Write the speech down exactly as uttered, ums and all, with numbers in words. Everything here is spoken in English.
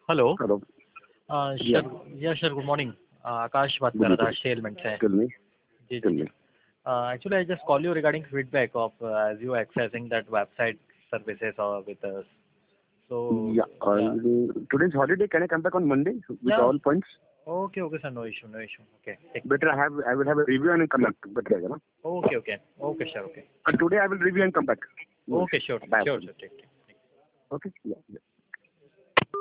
Hello. Hello. अ, yeah sir yeah sir good morning. Uh, Akash बात कर good रहा था इवनिंग। स्टे एलिमेंट से। Tell me. जी जी टेल जी। Me. Actually I just call you regarding feedback of as you accessing that website services और with us. So Yeah, yeah uh, today's holiday. Can I come back on Monday with yeah all points? Okay okay sir, no issue no issue. Okay ठीक। Better I have I will have a review and come back. Better रहेगा ना? Okay okay okay sir. Okay But today I will review and come back. No okay issues. Sure Bye. Sure sir, ठीक ठीक। Okay. Yeah. Yeah.